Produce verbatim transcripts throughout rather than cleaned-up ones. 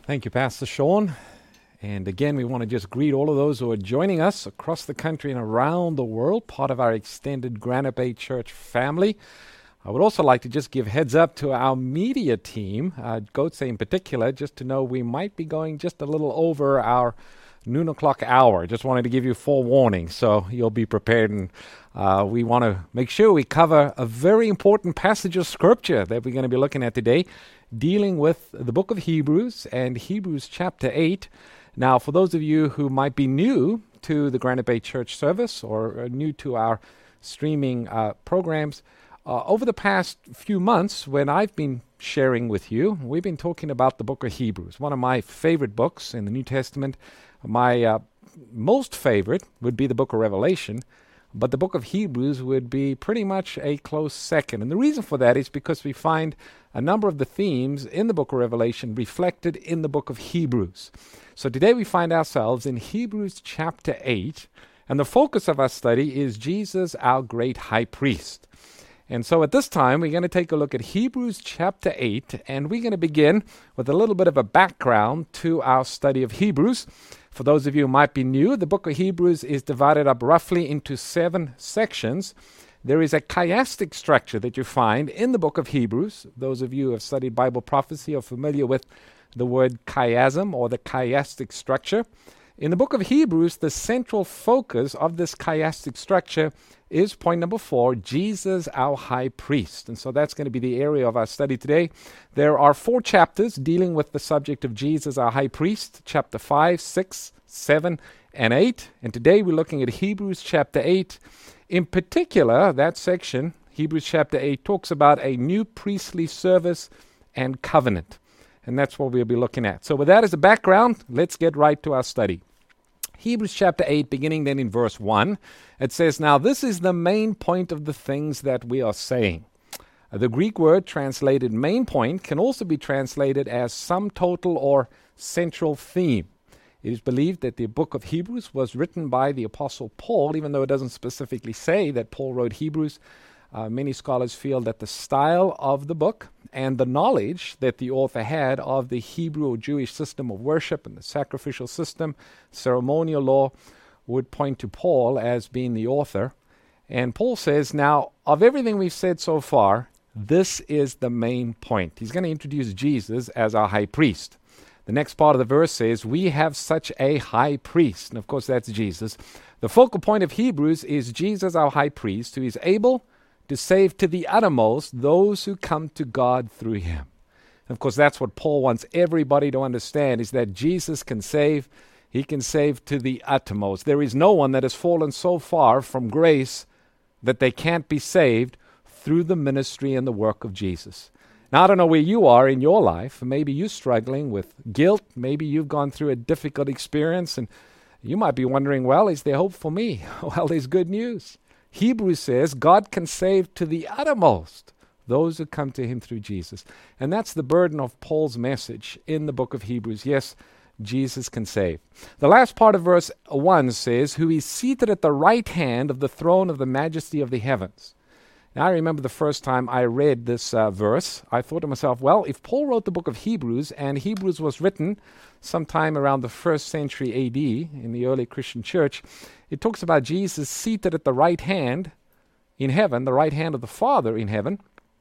Thank you, Pastor Sean. And again, we want to just greet all of those who are joining us across the country and around the world, part of our extended Granite Bay Church family. I would also like to just give heads up to our media team, uh, Goetze in particular, just to know we might be going just a little over our noon o'clock hour. Just wanted to give you forewarning, so you'll be prepared. And uh, we want to make sure we cover a very important passage of Scripture that we're going to be looking at today, dealing with the book of Hebrews and Hebrews chapter eight. Now, for those of you who might be new to the Granite Bay Church service or uh, new to our streaming uh, programs, uh, over the past few months when I've been sharing with you, we've been talking about the book of Hebrews, one of my favorite books in the New Testament. My uh, most favorite would be the book of Revelation, but the book of Hebrews would be pretty much a close second. And the reason for that is because we find a number of the themes in the book of Revelation reflected in the book of Hebrews. So today we find ourselves in Hebrews chapter eight, and the focus of our study is Jesus, our great high priest. And so at this time, we're going to take a look at Hebrews chapter eight, and we're going to begin with a little bit of a background to our study of Hebrews. For those of you who might be new, the book of Hebrews is divided up roughly into seven sections. There is a chiastic structure that you find in the book of Hebrews. Those of you who have studied Bible prophecy are familiar with the word chiasm or the chiastic structure. In the book of Hebrews, the central focus of this chiastic structure is point number four, Jesus, our high priest. And so that's going to be the area of our study today. There are four chapters dealing with the subject of Jesus, our high priest, chapter five, six, seven, and eight. And today we're looking at Hebrews chapter eight. In particular, that section, Hebrews chapter eight, talks about a new priestly service and covenant. And that's what we'll be looking at. So with that as a background, let's get right to our study. Hebrews chapter eight, beginning then in verse one, it says, "Now this is the main point of the things that we are saying." Uh, the Greek word translated main point can also be translated as sum total or central theme. It is believed that the book of Hebrews was written by the Apostle Paul, even though it doesn't specifically say that Paul wrote Hebrews. Uh, many scholars feel that the style of the book and the knowledge that the author had of the Hebrew or Jewish system of worship and the sacrificial system, ceremonial law, would point to Paul as being the author. And Paul says, now, of everything we've said so far, this is the main point. He's going to introduce Jesus as our high priest. The next part of the verse says, we have such a high priest. And of course, that's Jesus. The focal point of Hebrews is Jesus, our high priest, who is able to save to the uttermost those who come to God through him. And of course, that's what Paul wants everybody to understand, is that Jesus can save. He can save to the uttermost. There is no one that has fallen so far from grace that they can't be saved through the ministry and the work of Jesus. Now, I don't know where you are in your life. Maybe you're struggling with guilt. Maybe you've gone through a difficult experience, and you might be wondering, well, is there hope for me? Well, there's good news. Hebrews says God can save to the uttermost those who come to him through Jesus. And that's the burden of Paul's message in the book of Hebrews. Yes, Jesus can save. The last part of verse one says, who is seated at the right hand of the throne of the majesty of the heavens. Now, I remember the first time I read this uh, verse, I thought to myself, well, if Paul wrote the book of Hebrews, and Hebrews was written sometime around the first century A D in the early Christian church, it talks about Jesus seated at the right hand in heaven, the right hand of the Father in heaven.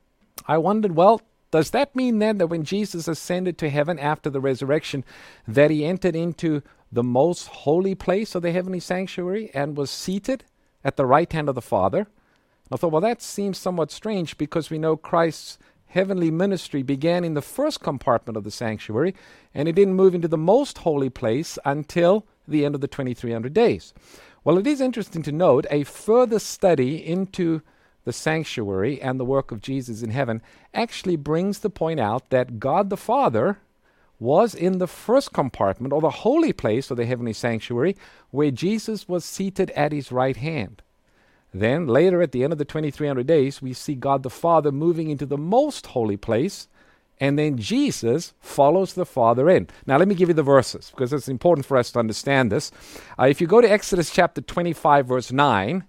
I wondered, well, does that mean then that when Jesus ascended to heaven after the resurrection, that he entered into the most holy place of the heavenly sanctuary and was seated at the right hand of the Father? I thought, well, that seems somewhat strange because we know Christ's heavenly ministry began in the first compartment of the sanctuary, and it didn't move into the most holy place until the end of the twenty-three hundred days. Well, it is interesting to note a further study into the sanctuary and the work of Jesus in heaven actually brings the point out that God the Father was in the first compartment, or the holy place of the heavenly sanctuary, where Jesus was seated at his right hand. Then later at the end of the twenty-three hundred days, we see God the Father moving into the most holy place, and then Jesus follows the Father in. Now let me give you the verses, because it's important for us to understand this. Uh, if you go to Exodus chapter twenty-five, verse nine,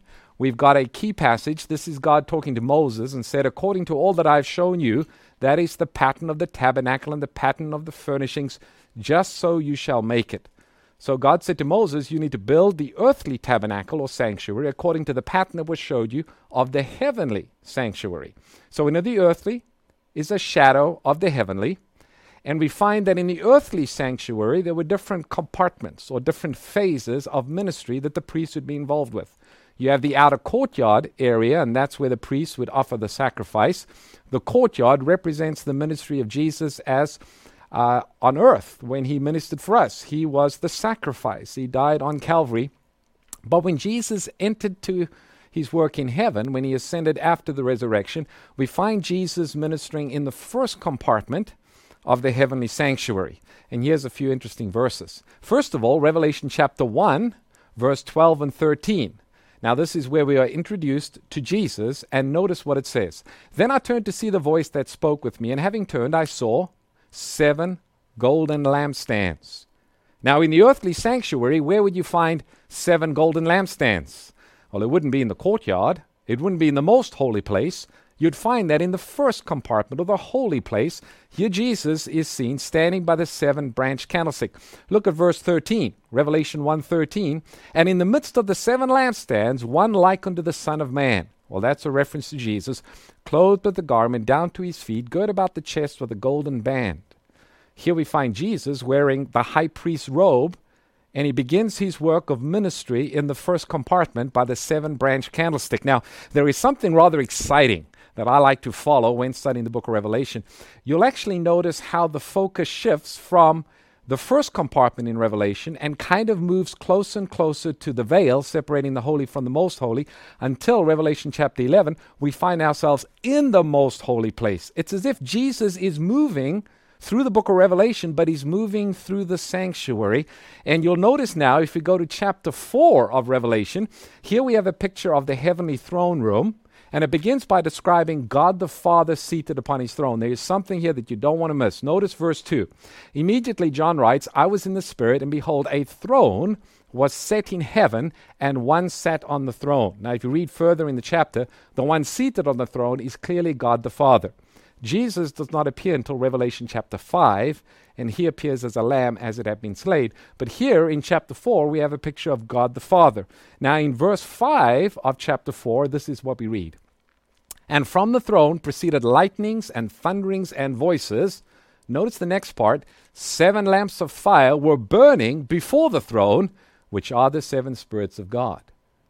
we've got a key passage. This is God talking to Moses and said, according to all that I've shown you, that is the pattern of the tabernacle and the pattern of the furnishings, just so you shall make it. So God said to Moses, you need to build the earthly tabernacle or sanctuary according to the pattern that was showed you of the heavenly sanctuary. So in the earthly is a shadow of the heavenly. And we find that in the earthly sanctuary, there were different compartments or different phases of ministry that the priest would be involved with. You have the outer courtyard area, and that's where the priest would offer the sacrifice. The courtyard represents the ministry of Jesus as uh, on earth when he ministered for us. He was the sacrifice. He died on Calvary. But when Jesus entered to his work in heaven, when he ascended after the resurrection, we find Jesus ministering in the first compartment of the heavenly sanctuary. And here's a few interesting verses. First of all, Revelation chapter one, verse twelve and thirteen. Now this is where we are introduced to Jesus, and notice what it says. Then I turned to see the voice that spoke with me, and having turned, I saw seven golden lampstands. Now in the earthly sanctuary, where would you find seven golden lampstands? Well, it wouldn't be in the courtyard. It wouldn't be in the most holy place. You'd find that in the first compartment of the holy place. Here Jesus is seen standing by the seven-branch candlestick. Look at verse thirteen, Revelation one thirteen. And in the midst of the seven lampstands, one like unto the Son of Man. Well, that's a reference to Jesus, clothed with the garment down to his feet, girt about the chest with a golden band. Here we find Jesus wearing the high priest's robe, and he begins his work of ministry in the first compartment by the seven-branch candlestick. Now, there is something rather exciting that I like to follow when studying the book of Revelation. You'll actually notice how the focus shifts from the first compartment in Revelation and kind of moves closer and closer to the veil separating the holy from the most holy until Revelation chapter eleven, we find ourselves in the most holy place. It's as if Jesus is moving through the book of Revelation, but he's moving through the sanctuary. And you'll notice now, if we go to chapter four of Revelation, here we have a picture of the heavenly throne room. And it begins by describing God the Father seated upon his throne. There is something here that you don't want to miss. Notice verse two. Immediately John writes, I was in the Spirit, and behold, a throne was set in heaven, and one sat on the throne. Now, if you read further in the chapter, the one seated on the throne is clearly God the Father. Jesus does not appear until Revelation chapter five, and he appears as a lamb as it had been slain. But here in chapter four, we have a picture of God the Father. Now, in verse five of chapter four, this is what we read. And from the throne proceeded lightnings and thunderings and voices. Notice the next part. Seven lamps of fire were burning before the throne, which are the seven spirits of God.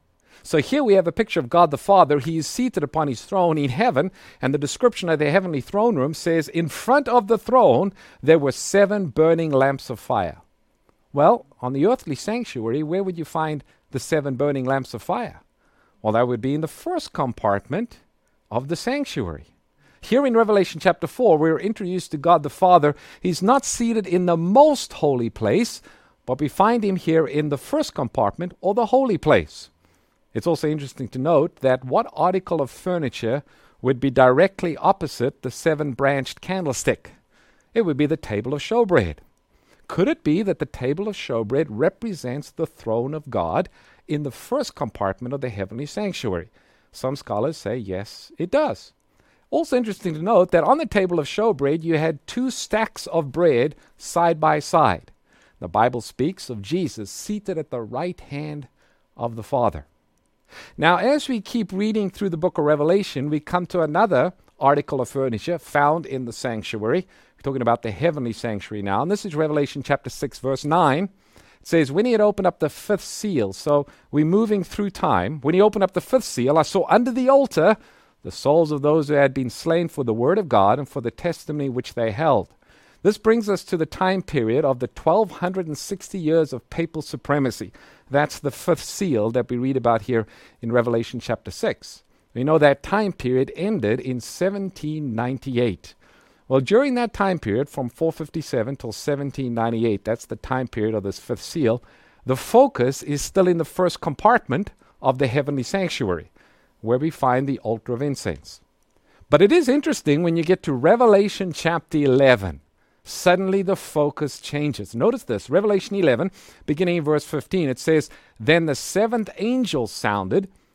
So here we have a picture of God the Father. He is seated upon his throne in heaven, and the description of the heavenly throne room says, in front of the throne there were seven burning lamps of fire. Well, on the earthly sanctuary, where would you find the seven burning lamps of fire? Well, that would be in the first compartment of the sanctuary. Here in Revelation chapter four, we're introduced to God the Father. He's not seated in the most holy place, but we find him here in the first compartment or the holy place. It's also interesting to note that what article of furniture would be directly opposite the seven-branched candlestick? It would be the table of showbread. Could it be that the table of showbread represents the throne of God in the first compartment of the heavenly sanctuary? Some scholars say yes, it does. Also interesting to note that on the table of showbread you had two stacks of bread side by side. The Bible speaks of Jesus seated at the right hand of the Father. Now, as we keep reading through the book of Revelation, we come to another article of furniture found in the sanctuary. We're talking about the heavenly sanctuary now, and this is Revelation chapter six, verse nine. It says, when he had opened up the fifth seal, so we're moving through time. When he opened up the fifth seal, I saw under the altar the souls of those who had been slain for the word of God and for the testimony which they held. This brings us to the time period of the twelve sixty years of papal supremacy. That's the fifth seal that we read about here in Revelation chapter six. We know that time period ended in seventeen ninety-eight. Well, during that time period, from four fifty-seven till seventeen ninety-eight, that's the time period of this fifth seal, the focus is still in the first compartment of the heavenly sanctuary, where we find the altar of incense. But it is interesting when you get to Revelation chapter eleven, suddenly the focus changes. Notice this, Revelation eleven, beginning in verse fifteen, it says, then the seventh angel sounded,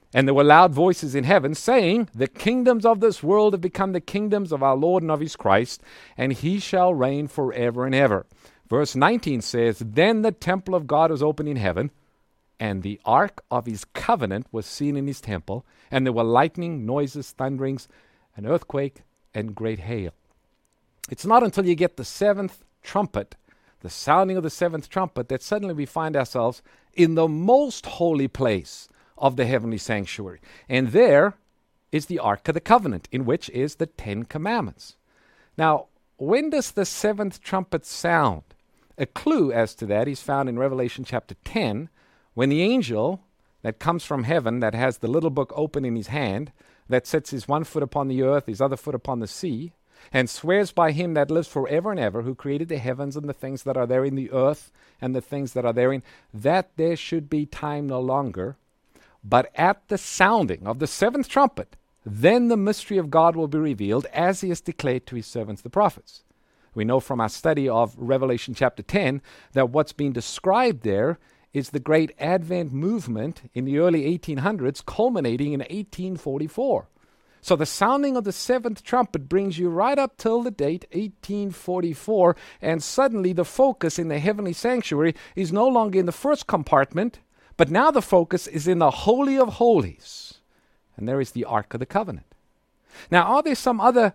And there were loud voices in heaven saying, the kingdoms of this world have become the kingdoms of our Lord and of his Christ, and he shall reign forever and ever. Verse nineteen says, then the temple of God was opened in heaven, and the ark of his covenant was seen in his temple, and there were lightning, noises, thunderings, an earthquake, and great hail. It's not until you get the seventh trumpet, the sounding of the seventh trumpet, that suddenly we find ourselves in the most holy place of the heavenly sanctuary. And there is the Ark of the Covenant, in which is the Ten Commandments. Now, when does the seventh trumpet sound? A clue as to that is found in Revelation chapter ten, when the angel that comes from heaven, that has the little book open in his hand, that sets his one foot upon the earth, his other foot upon the sea, and swears by him that lives forever and ever, who created the heavens and the things that are there in the earth and the things that are therein, that there should be time no longer. But at the sounding of the seventh trumpet, then the mystery of God will be revealed, as he has declared to his servants the prophets. We know from our study of Revelation chapter ten that what's being described there is the great Advent movement in the early eighteen hundreds, culminating in eighteen forty-four. So the sounding of the seventh trumpet brings you right up till the date eighteen forty-four, and suddenly the focus in the heavenly sanctuary is no longer in the first compartment, but now the focus is in the Holy of Holies. And there is the Ark of the Covenant. Now, are there some other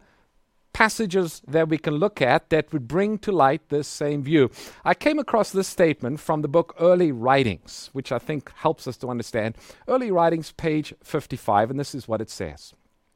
passages that we can look at that would bring to light this same view? I came across this statement from the book Early Writings, which I think helps us to understand. Early Writings, page fifty-five, and this is what it says.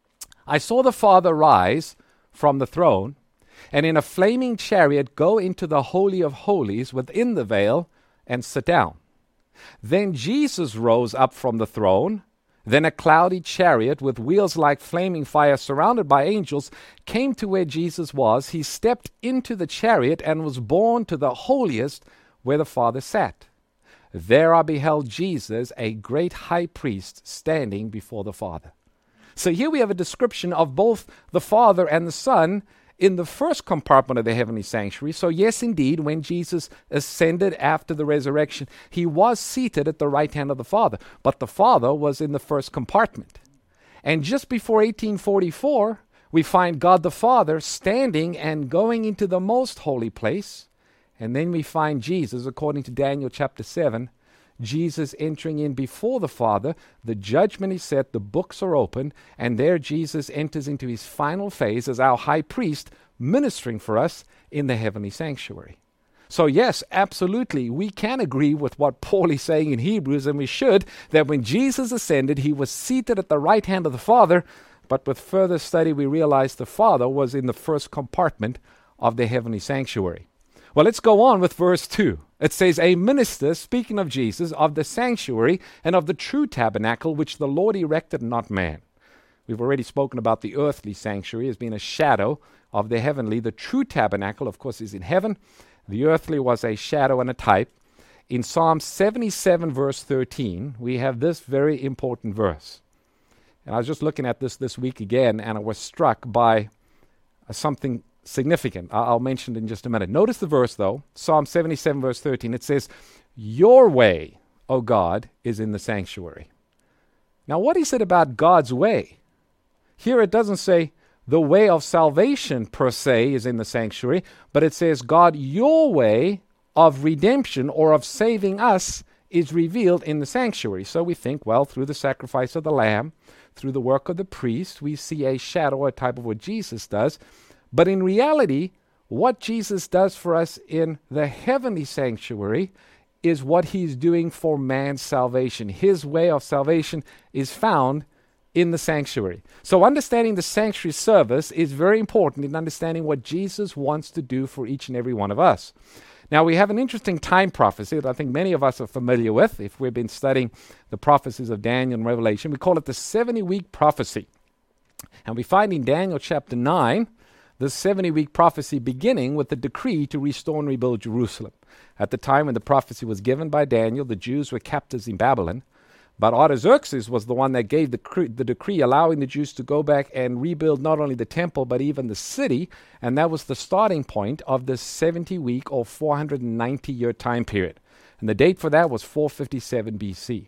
I saw the Father rise from the throne, and in a flaming chariot go into the Holy of Holies within the veil and sit down. Then Jesus rose up from the throne. Then a cloudy chariot with wheels like flaming fire, surrounded by angels, came to where Jesus was. He stepped into the chariot and was borne to the holiest where the Father sat. There I beheld Jesus, a great high priest, standing before the Father. So here we have a description of both the Father and the Son in the first compartment of the heavenly sanctuary. So yes, indeed, when Jesus ascended after the resurrection, he was seated at the right hand of the Father. But the Father was in the first compartment. And just before eighteen forty-four, we find God the Father standing and going into the most holy place. And then we find Jesus, according to Daniel chapter seven, Jesus entering in before the Father. The judgment is set, the books are open, and there Jesus enters into his final phase as our high priest, ministering for us in the heavenly sanctuary. So yes, absolutely, we can agree with what Paul is saying in Hebrews, and we should, that when Jesus ascended, he was seated at the right hand of the Father, but with further study we realize the Father was in the first compartment of the heavenly sanctuary. Well, let's go on with verse two. It says, a minister, speaking of Jesus, of the sanctuary and of the true tabernacle, which the Lord erected, not man. We've already spoken about the earthly sanctuary as being a shadow of the heavenly. The true tabernacle, of course, is in heaven. The earthly was a shadow and a type. In Psalm seventy-seven, verse thirteen, we have this very important verse. And I was just looking at this this week again, and I was struck by uh, something significant. I'll mention it in just a minute. Notice the verse, though. Psalm seventy-seven, verse thirteen. It says, your way, O God, is in the sanctuary. Now, what is it about God's way? Here it doesn't say the way of salvation per se is in the sanctuary, but it says, God, your way of redemption or of saving us is revealed in the sanctuary. So we think, well, through the sacrifice of the lamb, through the work of the priest, we see a shadow or type of what Jesus does. But in reality, what Jesus does for us in the heavenly sanctuary is what he's doing for man's salvation. His way of salvation is found in the sanctuary. So understanding the sanctuary service is very important in understanding what Jesus wants to do for each and every one of us. Now, we have an interesting time prophecy that I think many of us are familiar with if we've been studying the prophecies of Daniel and Revelation. We call it the seventy-week prophecy. And we find in Daniel chapter nine, the seventy-week prophecy beginning with the decree to restore and rebuild Jerusalem. At the time when the prophecy was given by Daniel, the Jews were captives in Babylon. But Artaxerxes was the one that gave the, cre- the decree allowing the Jews to go back and rebuild not only the temple but even the city. And that was the starting point of the seventy-week or four hundred ninety year time period. And the date for that was four fifty-seven B C.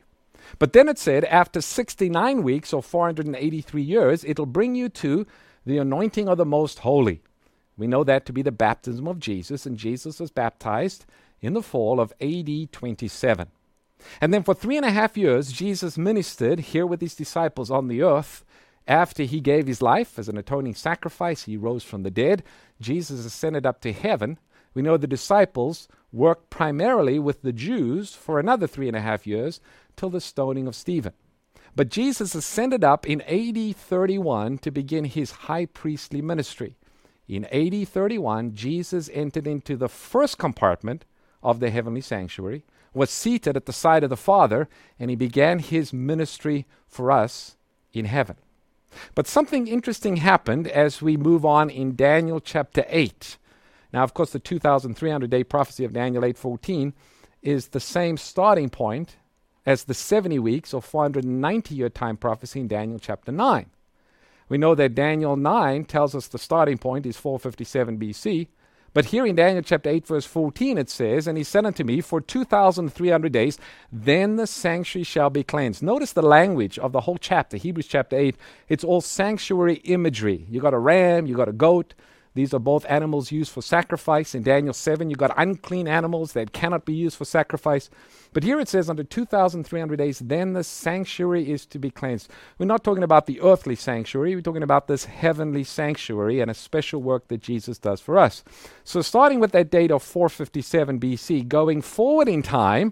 But then it said after sixty-nine weeks or four hundred eighty-three years, it'll bring you to the anointing of the most holy. We know that to be the baptism of Jesus, and Jesus was baptized in the fall of A D twenty-seven. And then for three and a half years, Jesus ministered here with his disciples on the earth. After he gave his life as an atoning sacrifice, he rose from the dead. Jesus ascended up to heaven. We know the disciples worked primarily with the Jews for another three and a half years till the stoning of Stephen. But Jesus ascended up in A D thirty-one to begin his high priestly ministry. In A D thirty-one, Jesus entered into the first compartment of the heavenly sanctuary, was seated at the side of the Father, and he began his ministry for us in heaven. But something interesting happened as we move on in Daniel chapter eight. Now, of course, the two thousand three hundred day prophecy of Daniel eight fourteen is the same starting point as the seventy weeks or four hundred ninety year time prophecy in Daniel chapter nine. We know that Daniel nine tells us the starting point is four fifty-seven B C, but here in Daniel chapter eight verse fourteen it says, "And he said unto me, for two thousand three hundred days, then the sanctuary shall be cleansed." Notice the language of the whole chapter, Hebrews chapter eight. It's all sanctuary imagery. You got a ram, you got a goat. These are both animals used for sacrifice. In Daniel seven, you got unclean animals that cannot be used for sacrifice. But here it says, under two thousand three hundred days, then the sanctuary is to be cleansed. We're not talking about the earthly sanctuary. We're talking about this heavenly sanctuary and a special work that Jesus does for us. So starting with that date of four fifty-seven B C, going forward in time,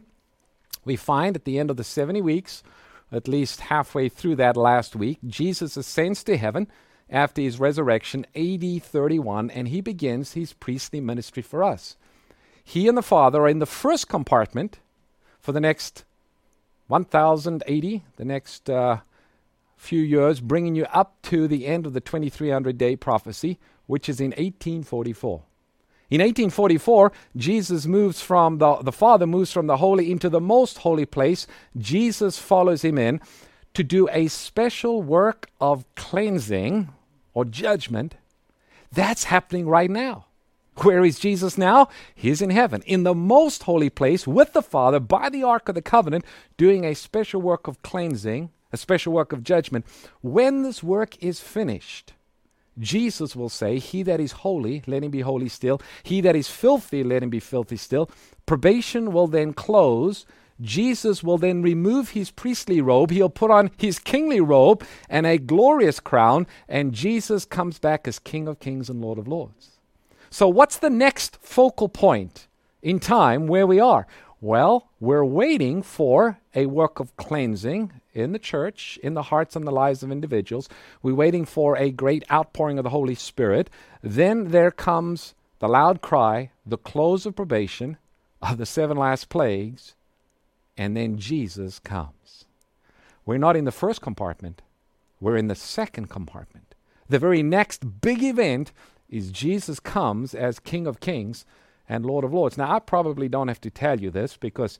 we find at the end of the seventy weeks, at least halfway through that last week, Jesus ascends to heaven after his resurrection, A D thirty-one, and he begins his priestly ministry for us. He and the Father are in the first compartment for the next one thousand eighty, the next uh, few years, bringing you up to the end of the twenty-three hundred day prophecy, which is in eighteen forty-four. In eighteen forty-four, Jesus moves from, the, the Father moves from the holy into the most holy place. Jesus follows him in to do a special work of cleansing or judgment. That's happening right now. Where is Jesus now? He's in heaven, in the most holy place with the Father by the Ark of the Covenant, doing a special work of cleansing, a special work of judgment. When this work is finished, Jesus will say, "He that is holy, let him be holy still. He that is filthy, let him be filthy still." Probation will then close. Jesus will then remove his priestly robe. He'll put on his kingly robe and a glorious crown, and Jesus comes back as King of Kings and Lord of Lords. So what's the next focal point in time where we are? Well, we're waiting for a work of cleansing in the church, in the hearts and the lives of individuals. We're waiting for a great outpouring of the Holy Spirit. Then there comes the loud cry, the close of probation of the seven last plagues, and then Jesus comes. We're not in the first compartment. We're in the second compartment. The very next big event is Jesus comes as King of Kings and Lord of Lords. Now, I probably don't have to tell you this because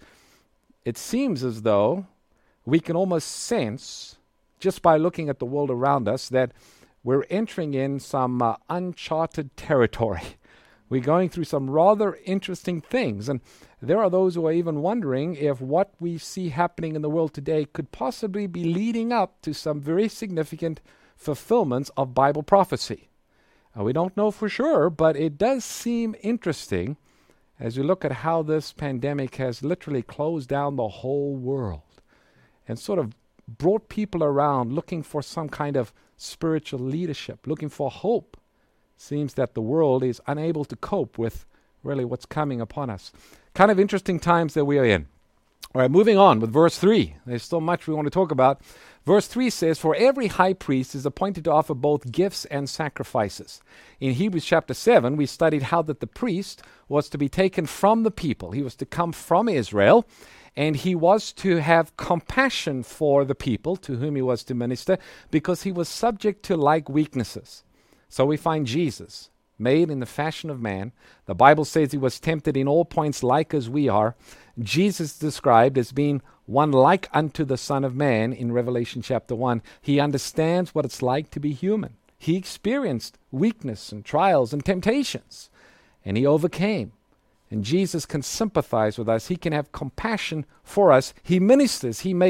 it seems as though we can almost sense, just by looking at the world around us, that we're entering in some uh, uncharted territory. We're going through some rather interesting things. And there are those who are even wondering if what we see happening in the world today could possibly be leading up to some very significant fulfillments of Bible prophecy. Uh, we don't know for sure, but it does seem interesting as we look at how this pandemic has literally closed down the whole world and sort of brought people around looking for some kind of spiritual leadership, looking for hope. Seems that the world is unable to cope with really what's coming upon us. Kind of interesting times that we are in. All right, moving on with verse three. There's so much we want to talk about. Verse three says, "For every high priest is appointed to offer both gifts and sacrifices." In Hebrews chapter seven, we studied how that the priest was to be taken from the people. He was to come from Israel, and he was to have compassion for the people to whom he was to minister because he was subject to like weaknesses. So we find Jesus, made in the fashion of man. The Bible says he was tempted in all points like as we are. Jesus is described as being one like unto the Son of Man in Revelation chapter one. He understands what it's like to be human. He experienced weakness and trials and temptations, and he overcame. And Jesus can sympathize with us. He can have compassion for us. He ministers. He makes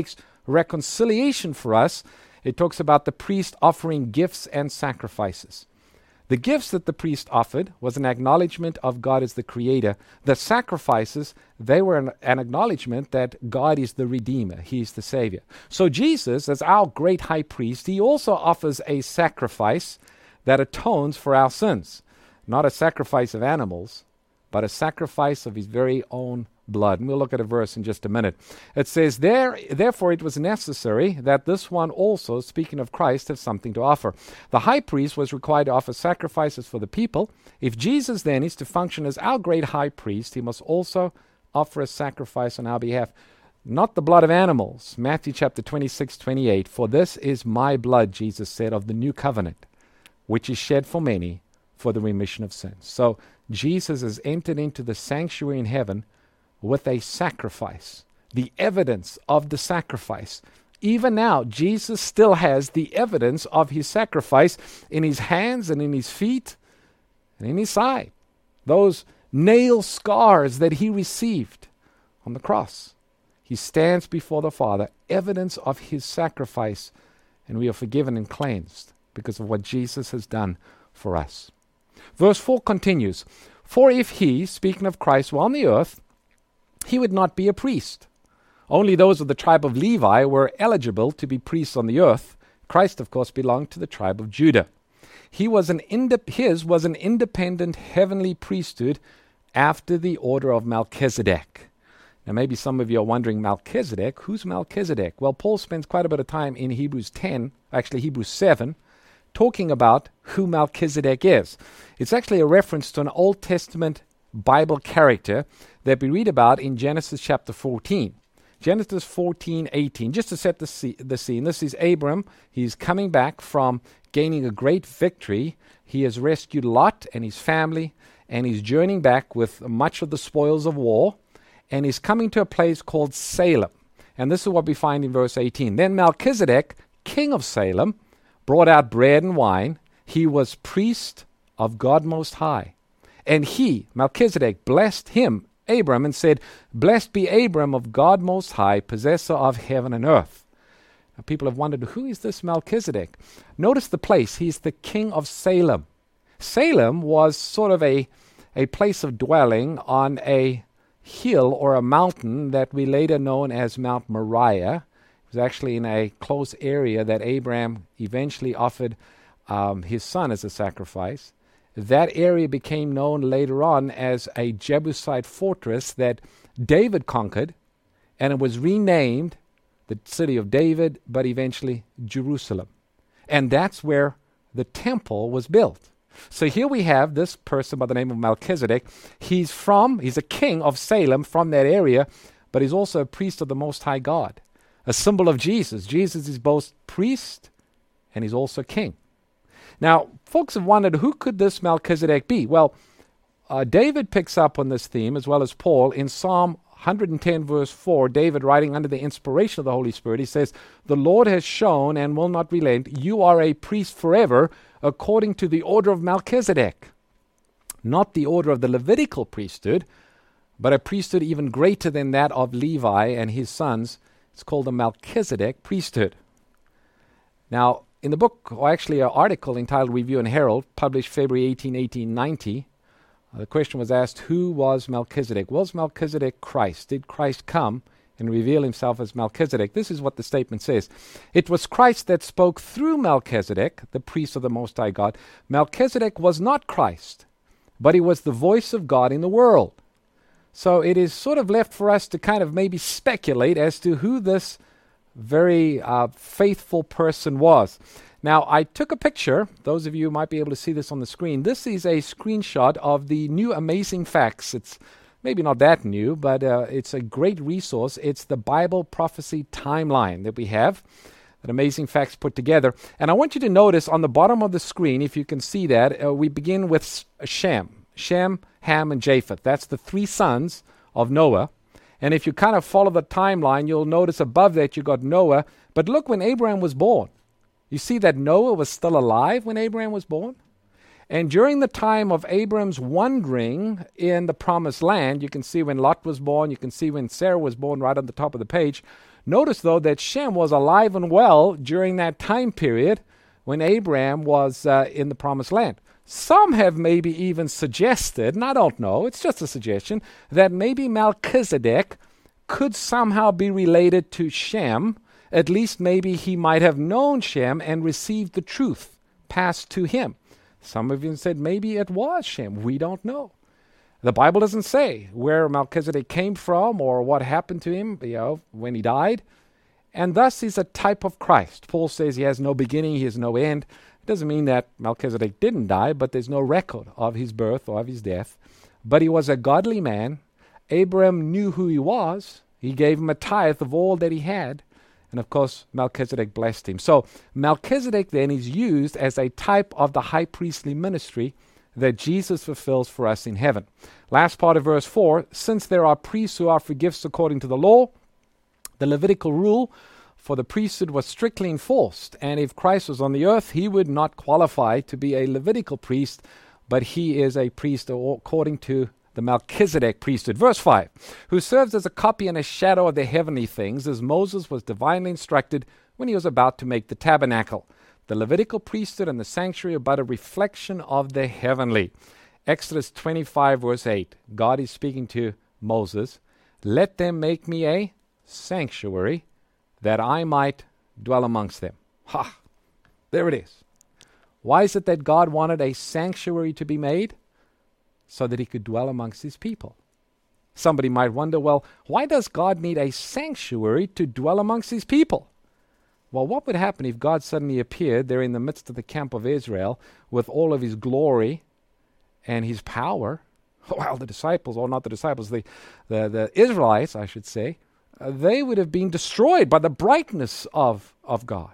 reconciliation for us, it talks about the priest offering gifts and sacrifices. The gifts that the priest offered was an acknowledgement of God as the creator. The sacrifices, they were an, an acknowledgement that God is the redeemer. He is the savior. So Jesus, as our great high priest, he also offers a sacrifice that atones for our sins. Not a sacrifice of animals, but a sacrifice of his very own blood. And we'll look at a verse in just a minute. It says, there, therefore it was necessary that this one also, speaking of Christ, have something to offer. The high priest was required to offer sacrifices for the people. If Jesus then is to function as our great high priest, he must also offer a sacrifice on our behalf. Not the blood of animals. Matthew chapter twenty-six, twenty-eight. For this is my blood, Jesus said, of the new covenant, which is shed for many for the remission of sins. So Jesus has entered into the sanctuary in heaven with a sacrifice, the evidence of the sacrifice. Even now, Jesus still has the evidence of his sacrifice in his hands and in his feet and in his side. Those nail scars that he received on the cross. He stands before the Father, evidence of his sacrifice, and we are forgiven and cleansed because of what Jesus has done for us. Verse four continues, for if he, speaking of Christ, were on the earth, he would not be a priest. Only those of the tribe of Levi were eligible to be priests on the earth. Christ, of course, belonged to the tribe of Judah. He was an inde- his was an independent heavenly priesthood after the order of Melchizedek. Now, maybe some of you are wondering, Melchizedek, who's Melchizedek? Well, Paul spends quite a bit of time in Hebrews ten, actually Hebrews seven, talking about who Melchizedek is. It's actually a reference to an Old Testament Bible character that we read about in Genesis chapter fourteen. Genesis fourteen, eighteen. Just to set the, see- the scene, this is Abram. He's coming back from gaining a great victory. He has rescued Lot and his family, and he's journeying back with much of the spoils of war, and he's coming to a place called Salem. And this is what we find in verse eighteen. Then Melchizedek, king of Salem, brought out bread and wine. He was priest of God Most High. And he, Melchizedek, blessed him, Abram, and said, blessed be Abram of God Most High, possessor of heaven and earth. Now, people have wondered, who is this Melchizedek? Notice the place. He's the king of Salem. Salem was sort of a, a place of dwelling on a hill or a mountain that we later known as Mount Moriah. It was actually in a close area that Abraham eventually offered um, his son as a sacrifice. That area became known later on as a Jebusite fortress that David conquered, and it was renamed the city of David, but eventually Jerusalem. And that's where the temple was built. So here we have this person by the name of Melchizedek. He's from, he's a king of Salem from that area, but he's also a priest of the Most High God, a symbol of Jesus. Jesus is both priest and he's also king. Now, folks have wondered, who could this Melchizedek be? Well, uh, David picks up on this theme, as well as Paul, in Psalm one hundred ten, verse four. David, writing under the inspiration of the Holy Spirit, he says, the Lord has shown and will not relent. You are a priest forever, according to the order of Melchizedek. Not the order of the Levitical priesthood, but a priesthood even greater than that of Levi and his sons. It's called the Melchizedek priesthood. Now, in the book, or actually an article entitled Review and Herald, published February eighteenth, eighteen ninety, uh, the question was asked, who was Melchizedek? Was Melchizedek Christ? Did Christ come and reveal himself as Melchizedek? This is what the statement says. It was Christ that spoke through Melchizedek, the priest of the Most High God. Melchizedek was not Christ, but he was the voice of God in the world. So it is sort of left for us to kind of maybe speculate as to who this very uh, faithful person was. Now, I took a picture. Those of you might be able to see this on the screen. This is a screenshot of the new Amazing Facts. It's maybe not that new, but uh, it's a great resource. It's the Bible prophecy timeline that we have, that Amazing Facts put together. And I want you to notice on the bottom of the screen, if you can see that, uh, we begin with Shem. Shem, Ham, and Japheth. That's the three sons of Noah. And if you kind of follow the timeline, you'll notice above that you got Noah. But look when Abraham was born. You see that Noah was still alive when Abraham was born? And during the time of Abram's wandering in the promised land, you can see when Lot was born, you can see when Sarah was born right on the top of the page. Notice, though, that Shem was alive and well during that time period when Abraham was uh, in the promised land. Some have maybe even suggested, and I don't know, it's just a suggestion, that maybe Melchizedek could somehow be related to Shem. At least maybe he might have known Shem and received the truth passed to him. Some have even said maybe it was Shem. We don't know. The Bible doesn't say where Melchizedek came from or what happened to him, you know, when he died. And thus he's a type of Christ. Paul says he has no beginning, he has no end. It doesn't mean that Melchizedek didn't die, but there's no record of his birth or of his death. But he was a godly man. Abraham knew who he was. He gave him a tithe of all that he had. And of course, Melchizedek blessed him. So Melchizedek then is used as a type of the high priestly ministry that Jesus fulfills for us in heaven. Last part of verse four, since there are priests who are for gifts according to the law, the Levitical rule for the priesthood was strictly enforced. And if Christ was on the earth, he would not qualify to be a Levitical priest, but he is a priest according to the Melchizedek priesthood. Verse five, who serves as a copy and a shadow of the heavenly things, as Moses was divinely instructed when he was about to make the tabernacle. The Levitical priesthood and the sanctuary are but a reflection of the heavenly. Exodus twenty-five, verse eight, God is speaking to Moses, let them make me a sanctuary that I might dwell amongst them. Ha! There it is. Why is it that God wanted a sanctuary to be made? So that he could dwell amongst his people. Somebody might wonder, well, why does God need a sanctuary to dwell amongst his people? Well, what would happen if God suddenly appeared there in the midst of the camp of Israel with all of his glory and his power? Well, the disciples, or not the disciples, the, the, the Israelites, I should say, uh, they would have been destroyed by the brightness of, of God.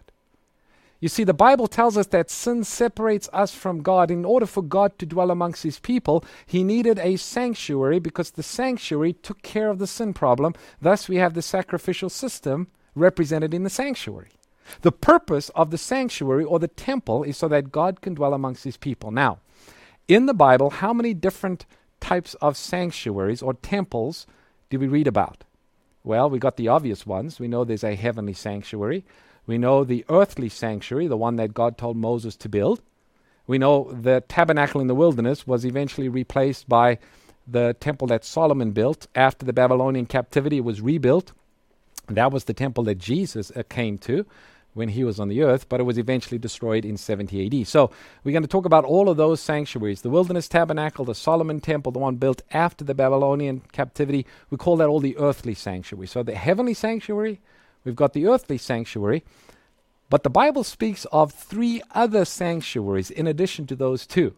You see, the Bible tells us that sin separates us from God. In order for God to dwell amongst his people, he needed a sanctuary because the sanctuary took care of the sin problem. Thus, we have the sacrificial system represented in the sanctuary. The purpose of the sanctuary or the temple is so that God can dwell amongst his people. Now, in the Bible, how many different types of sanctuaries or temples do we read about? Well, we got the obvious ones. We know there's a heavenly sanctuary. We know the earthly sanctuary, the one that God told Moses to build. We know the tabernacle in the wilderness was eventually replaced by the temple that Solomon built. After the Babylonian captivity, it was rebuilt. That was the temple that Jesus uh, came to when he was on the earth, but it was eventually destroyed in seventy A D. So we're going to talk about all of those sanctuaries. The wilderness tabernacle, the Solomon temple, the one built after the Babylonian captivity. We call that all the earthly sanctuary. So the heavenly sanctuary, we've got the earthly sanctuary, but the Bible speaks of three other sanctuaries in addition to those two.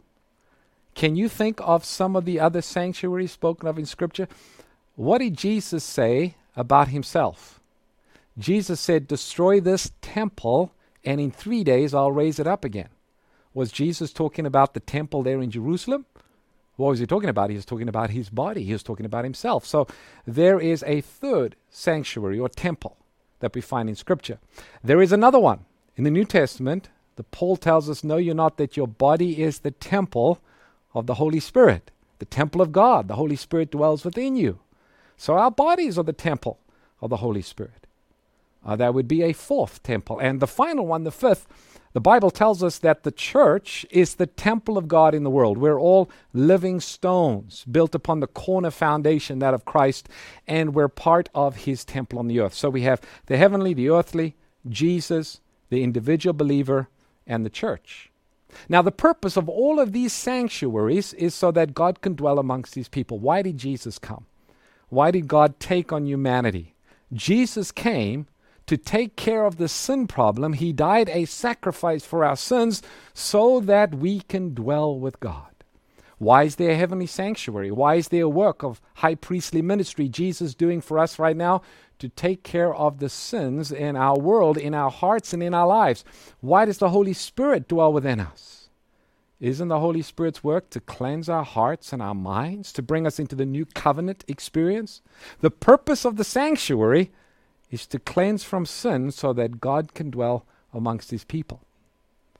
Can you think of some of the other sanctuaries spoken of in Scripture? What did Jesus say about himself? Jesus said, destroy this temple, and in three days I'll raise it up again. Was Jesus talking about the temple there in Jerusalem? What was he talking about? He was talking about his body. He was talking about himself. So there is a third sanctuary or temple that we find in Scripture. There is another one. In the New Testament, the Paul tells us, know you not that your body is the temple of the Holy Spirit, the temple of God. The Holy Spirit dwells within you. So our bodies are the temple of the Holy Spirit. Uh, that would be a fourth temple. And the final one, the fifth, the Bible tells us that the church is the temple of God in the world. We're all living stones built upon the corner foundation, that of Christ, and we're part of his temple on the earth. So we have the heavenly, the earthly, Jesus, the individual believer, and the church. Now, the purpose of all of these sanctuaries is so that God can dwell amongst his people. Why did Jesus come? Why did God take on humanity? Jesus came to take care of the sin problem. He died a sacrifice for our sins so that we can dwell with God. Why is there a heavenly sanctuary? Why is there a work of high priestly ministry Jesus doing for us right now? To take care of the sins in our world, in our hearts, and in our lives. Why does the Holy Spirit dwell within us? Isn't the Holy Spirit's work to cleanse our hearts and our minds, to bring us into the new covenant experience? The purpose of the sanctuary is to cleanse from sin so that God can dwell amongst his people.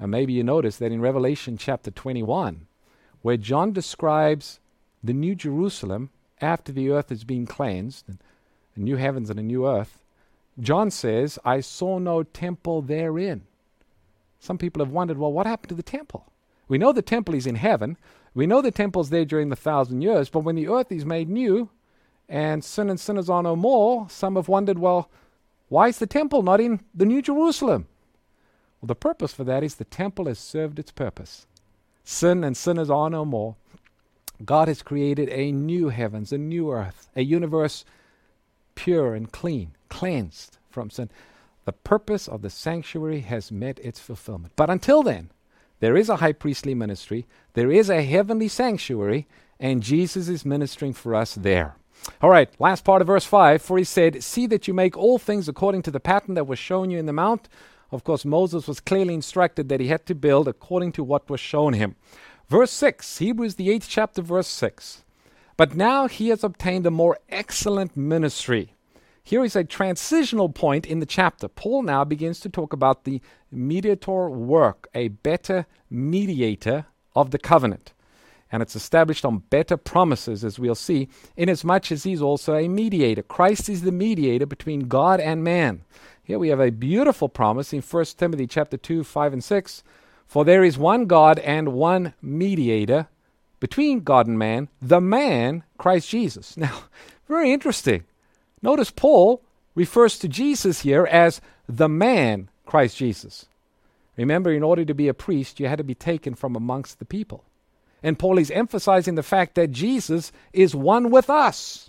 And maybe you notice that in Revelation chapter twenty-one, where John describes the new Jerusalem after the earth has been cleansed, and a new heavens and a new earth, John says, I saw no temple therein. Some people have wondered, well, what happened to the temple? We know the temple is in heaven. We know the temple's there during the thousand years, but when the earth is made new and sin and sinners are no more, some have wondered, well, why is the temple not in the new Jerusalem? Well, the purpose for that is the temple has served its purpose. Sin and sinners are no more. God has created a new heavens, a new earth, a universe pure and clean, cleansed from sin. The purpose of the sanctuary has met its fulfillment. But until then, there is a high priestly ministry, there is a heavenly sanctuary, and Jesus is ministering for us there. All right, last part of verse five, for he said, see that you make all things according to the pattern that was shown you in the mount. Of course, Moses was clearly instructed that he had to build according to what was shown him. Verse six, Hebrews the eighth chapter, verse six. But now he has obtained a more excellent ministry. Here is a transitional point in the chapter. Paul now begins to talk about the mediator work, a better mediator of the covenant. And it's established on better promises, as we'll see, inasmuch as he's also a mediator. Christ is the mediator between God and man. Here we have a beautiful promise in First Timothy chapter two, five and six. For there is one God and one mediator between God and man, the man, Christ Jesus. Now, very interesting. Notice Paul refers to Jesus here as the man, Christ Jesus. Remember, in order to be a priest, you had to be taken from amongst the people. And Paul is emphasizing the fact that Jesus is one with us.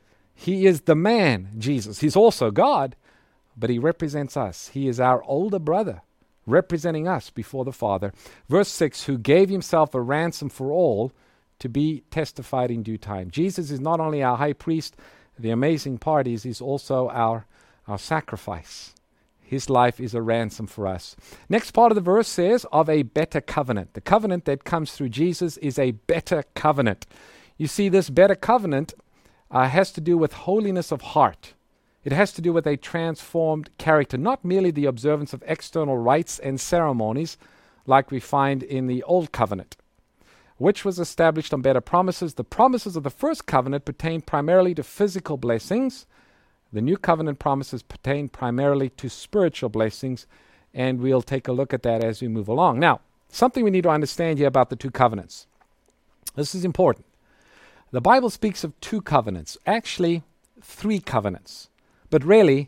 He is the man, Jesus. He's also God, but he represents us. He is our older brother, representing us before the Father. Verse six, who gave himself a ransom for all to be testified in due time. Jesus is not only our high priest, the amazing part is he's also our, our sacrifice. His life is a ransom for us. Next part of the verse says, of a better covenant. The covenant that comes through Jesus is a better covenant. You see, this better covenant uh, has to do with holiness of heart. It has to do with a transformed character, not merely the observance of external rites and ceremonies like we find in the Old Covenant, which was established on better promises. The promises of the first covenant pertain primarily to physical blessings. The new covenant promises pertain primarily to spiritual blessings, and we'll take a look at that as we move along. Now, something we need to understand here about the two covenants. This is important. The Bible speaks of two covenants, actually three covenants, but really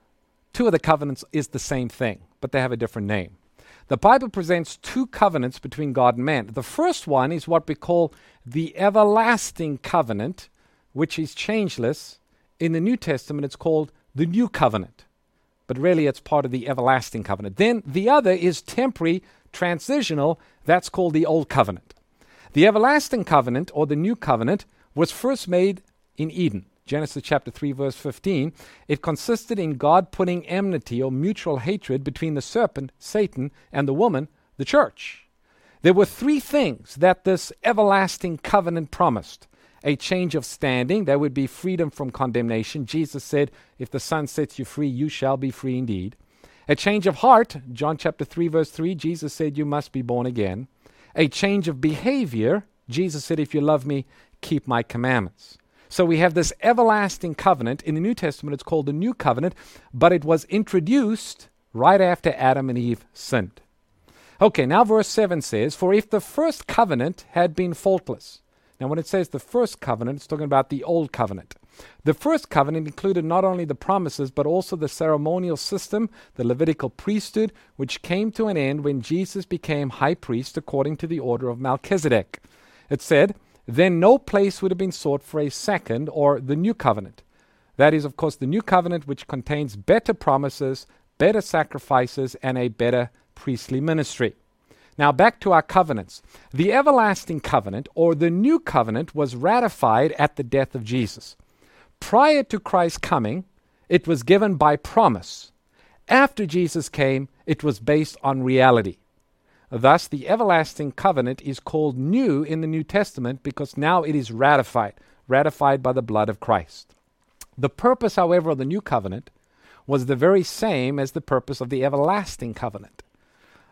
two of the covenants is the same thing, but they have a different name. The Bible presents two covenants between God and man. The first one is what we call the everlasting covenant, which is changeless. In the New Testament, it's called the New Covenant, but really it's part of the everlasting covenant. Then the other is temporary, transitional. That's called the Old Covenant. The everlasting covenant, or the New Covenant, was first made in Eden. Genesis chapter three, verse fifteen. It consisted in God putting enmity or mutual hatred between the serpent, Satan, and the woman, the church. There were three things that this everlasting covenant promised. A change of standing, there would be freedom from condemnation. Jesus said, if the Son sets you free, you shall be free indeed. A change of heart, John chapter three, verse three, Jesus said, you must be born again. A change of behavior, Jesus said, if you love me, keep my commandments. So we have this everlasting covenant. In the New Testament, it's called the New Covenant, but it was introduced right after Adam and Eve sinned. Okay, now verse seven says, for if the first covenant had been faultless. Now, when it says the first covenant, it's talking about the Old Covenant. The first covenant included not only the promises, but also the ceremonial system, the Levitical priesthood, which came to an end when Jesus became high priest according to the order of Melchizedek. It said, then no place would have been sought for a second, or the new covenant. That is, of course, the new covenant, which contains better promises, better sacrifices, and a better priestly ministry. Now back to our covenants. The everlasting covenant, or the new covenant, was ratified at the death of Jesus. Prior to Christ's coming, it was given by promise. After Jesus came, it was based on reality. Thus, the everlasting covenant is called new in the New Testament because now it is ratified, ratified by the blood of Christ. The purpose, however, of the new covenant was the very same as the purpose of the everlasting covenant.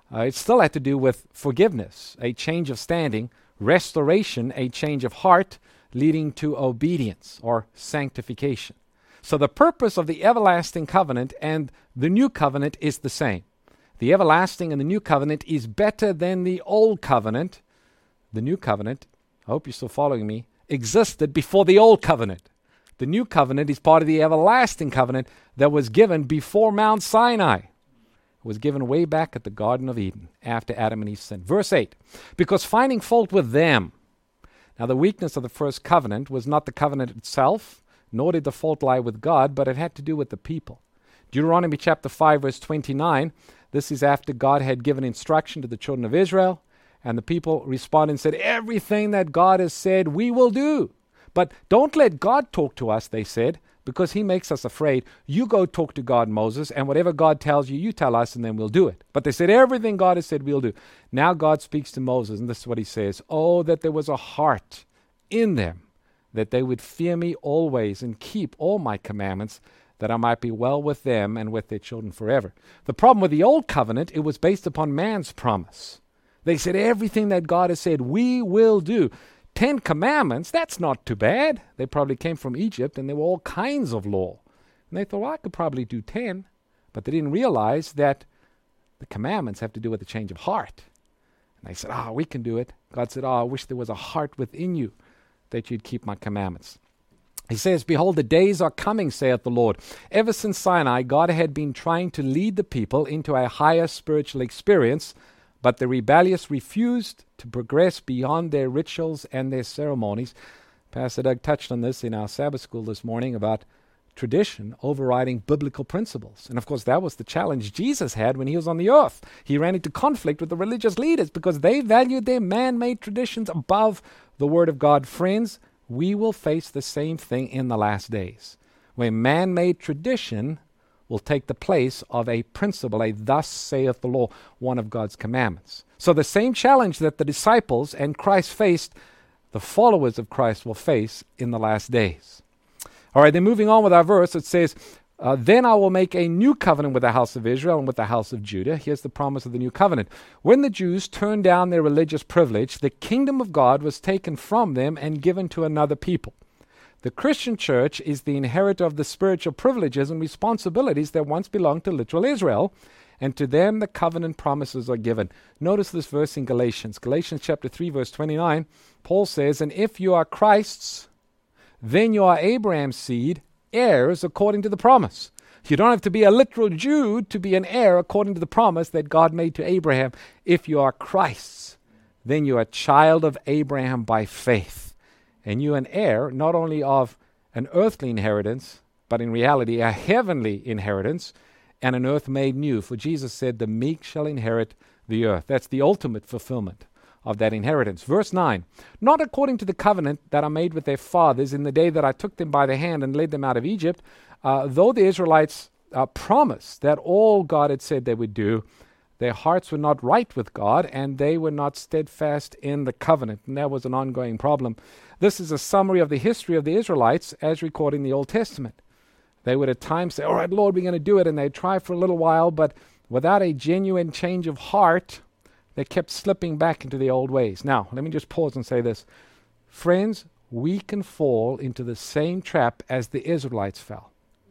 Uh, it still had to do with forgiveness, a change of standing, restoration, a change of heart, leading to obedience or sanctification. So the purpose of the everlasting covenant and the new covenant is the same. The everlasting and the new covenant is better than the old covenant. The new covenant, I hope you're still following me, existed before the old covenant. The new covenant is part of the everlasting covenant that was given before Mount Sinai. It was given way back at the Garden of Eden after Adam and Eve sinned. Verse eight, because finding fault with them. Now the weakness of the first covenant was not the covenant itself, nor did the fault lie with God, but it had to do with the people. Deuteronomy chapter five verse twenty-nine, this is after God had given instruction to the children of Israel, and the people responded and said, everything that God has said we will do. But don't let God talk to us, they said, because he makes us afraid. You go talk to God, Moses, and whatever God tells you, you tell us, and then we'll do it. But they said, everything God has said we'll do. Now God speaks to Moses, and this is what he says. Oh, that there was a heart in them, that they would fear me always and keep all my commandments, that I might be well with them and with their children forever. The problem with the old covenant, it was based upon man's promise. They said, everything that God has said, we will do. Ten commandments, that's not too bad. They probably came from Egypt, and there were all kinds of law. And they thought, well, I could probably do ten. But they didn't realize that the commandments have to do with the change of heart. And they said, ah, oh, we can do it. God said, oh, I wish there was a heart within you that you'd keep my commandments. He says, behold, the days are coming, saith the Lord. Ever since Sinai, God had been trying to lead the people into a higher spiritual experience, but the rebellious refused to progress beyond their rituals and their ceremonies. Pastor Doug touched on this in our Sabbath school this morning about tradition overriding biblical principles. And of course, that was the challenge Jesus had when he was on the earth. He ran into conflict with the religious leaders because they valued their man-made traditions above the Word of God. Friends, we will face the same thing in the last days, where man-made tradition will take the place of a principle, a thus saith the Lord, one of God's commandments. So the same challenge that the disciples and Christ faced, the followers of Christ will face in the last days. All right, then moving on with our verse, it says, uh, then I will make a new covenant with the house of Israel and with the house of Judah. Here's the promise of the new covenant. When the Jews turned down their religious privilege, the kingdom of God was taken from them and given to another people. The Christian church is the inheritor of the spiritual privileges and responsibilities that once belonged to literal Israel, and to them the covenant promises are given. Notice this verse in Galatians. Galatians chapter three, verse twenty-nine, Paul says, and if you are Christ's, then you are Abraham's seed, heirs according to the promise. You don't have to be a literal Jew to be an heir according to the promise that God made to Abraham. If you are Christ's, then you are a child of Abraham by faith. And you an heir, not only of an earthly inheritance, but in reality a heavenly inheritance, and an earth made new. For Jesus said, the meek shall inherit the earth. That's the ultimate fulfillment of that inheritance. Verse nine, not according to the covenant that I made with their fathers in the day that I took them by the hand and led them out of Egypt, uh, though the Israelites uh, promised that all God had said they would do, their hearts were not right with God, and they were not steadfast in the covenant. And that was an ongoing problem. This is a summary of the history of the Israelites as recorded in the Old Testament. They would at times say, all right, Lord, we're going to do it. And they'd try for a little while, but without a genuine change of heart, they kept slipping back into the old ways. Now, let me just pause and say this. Friends, we can fall into the same trap as the Israelites fell.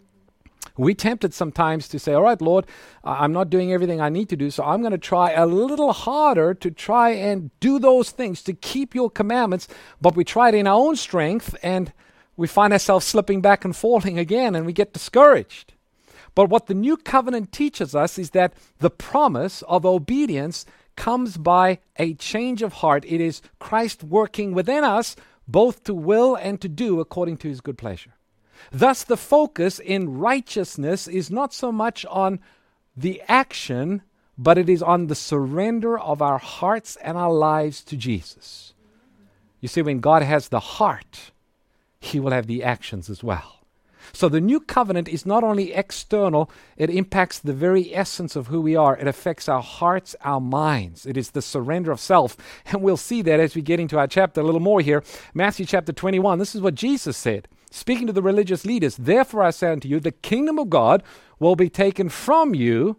We tempted sometimes to say, all right, Lord, uh, I'm not doing everything I need to do, so I'm going to try a little harder to try and do those things, to keep your commandments, but we try it in our own strength, and we find ourselves slipping back and falling again, and we get discouraged. But what the new covenant teaches us is that the promise of obedience comes by a change of heart. It is Christ working within us, both to will and to do according to his good pleasure. Thus, the focus in righteousness is not so much on the action, but it is on the surrender of our hearts and our lives to Jesus. You see, when God has the heart, he will have the actions as well. So the new covenant is not only external, it impacts the very essence of who we are. It affects our hearts, our minds. It is the surrender of self. And we'll see that as we get into our chapter a little more here. Matthew chapter twenty-one, this is what Jesus said, speaking to the religious leaders. Therefore I say unto you, the kingdom of God will be taken from you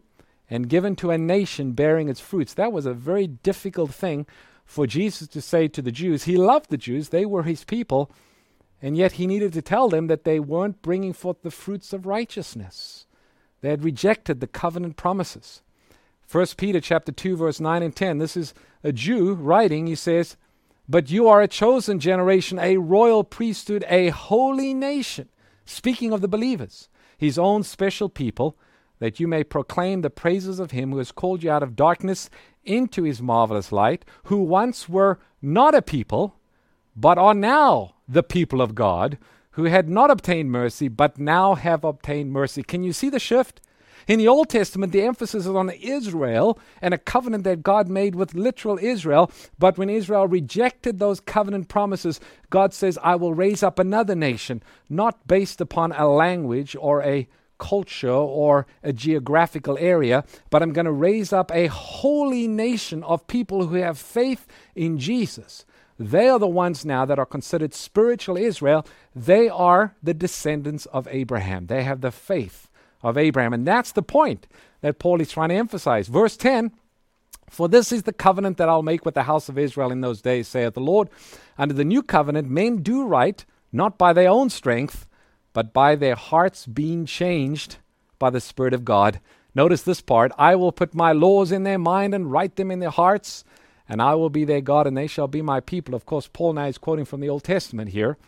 and given to a nation bearing its fruits. That was a very difficult thing for Jesus to say to the Jews. He loved the Jews. They were his people. And yet he needed to tell them that they weren't bringing forth the fruits of righteousness. They had rejected the covenant promises. First Peter chapter two, verse nine and ten. This is a Jew writing. He says, "But you are a chosen generation, a royal priesthood, a holy nation." Speaking of the believers, his own special people, that you may proclaim the praises of him who has called you out of darkness into his marvelous light, who once were not a people, but are now the people of God, who had not obtained mercy, but now have obtained mercy. Can you see the shift? In the Old Testament, the emphasis is on Israel and a covenant that God made with literal Israel. But when Israel rejected those covenant promises, God says, I will raise up another nation, not based upon a language or a culture or a geographical area, but I'm going to raise up a holy nation of people who have faith in Jesus. They are the ones now that are considered spiritual Israel. They are the descendants of Abraham. They have the faith of Abraham. And that's the point that Paul is trying to emphasize. Verse ten, "For this is the covenant that I'll make with the house of Israel in those days, saith the Lord. Under the new covenant, men do right, not by their own strength, but by their hearts being changed by the Spirit of God." Notice this part, "I will put my laws in their mind and write them in their hearts, and I will be their God, and they shall be my people." Of course, Paul now is quoting from the Old Testament here.